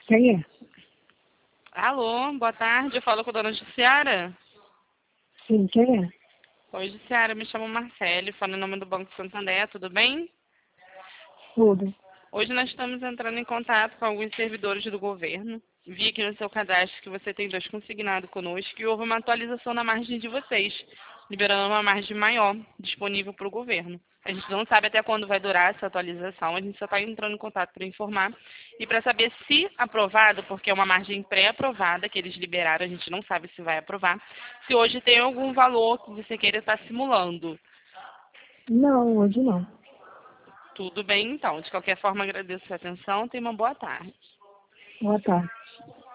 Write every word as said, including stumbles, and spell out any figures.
Quem é? Alô, boa tarde. Eu falo com a dona Jussiara. Sim, quem é? Oi, Jussiara. Me chamo Marcele, falo em nome do Banco Santander. Tudo bem? Tudo. Hoje nós estamos entrando em contato com alguns servidores do governo. Vi aqui no seu cadastro que você tem dois consignados conosco e houve uma atualização na margem de vocês, liberando uma margem maior disponível para o governo. A gente não sabe até quando vai durar essa atualização, a gente só está entrando em contato para informar e para saber se aprovado, porque é uma margem pré-aprovada que eles liberaram, a gente não sabe se vai aprovar, se hoje tem algum valor que você queira estar simulando. Não, hoje não. Tudo bem, então. De qualquer forma, agradeço a sua atenção. Tenha uma boa tarde. Boa tarde.